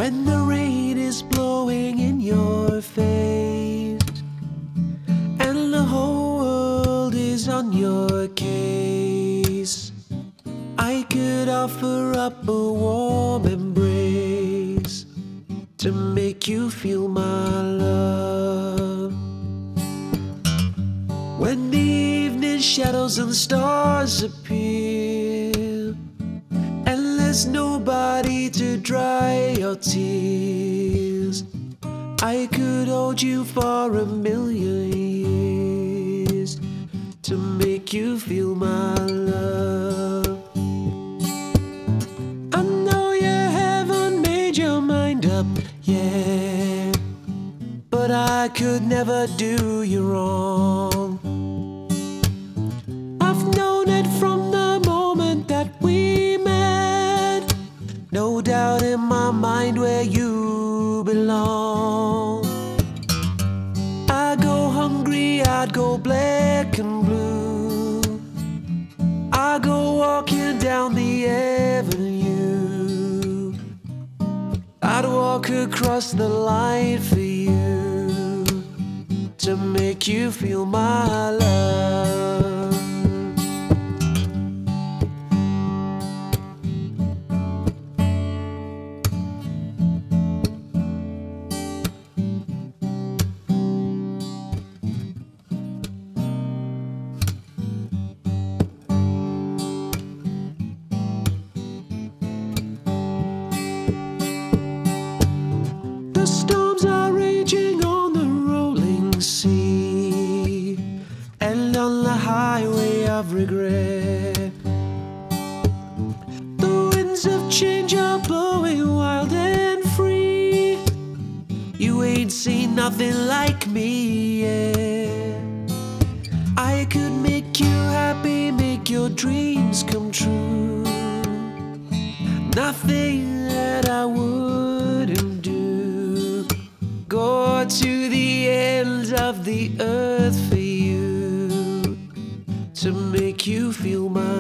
when the rain is blowing in your face and the whole world is on your case. I could offer up a warm embrace to make you feel my love. When the evening shadows and stars appear and there's nobody to dry your tears, I could hold you for a million years to make you feel my love. I know you haven't made your mind up yet, but I could never do you wrong. I've known it from the moment that we met, no doubt in my mind where you belong. I go hungry, I'd go black and blue, I go walking down the avenue, I'd walk across the line for you to make you feel my love. The storms are raging on the rolling sea and on the highway of regret. The winds of change are blowing wild and free. You ain't seen nothing like me yet. I could make you happy, make your dreams come true. Nothing that I wouldn't do. Go to the ends of the earth for you to make you feel my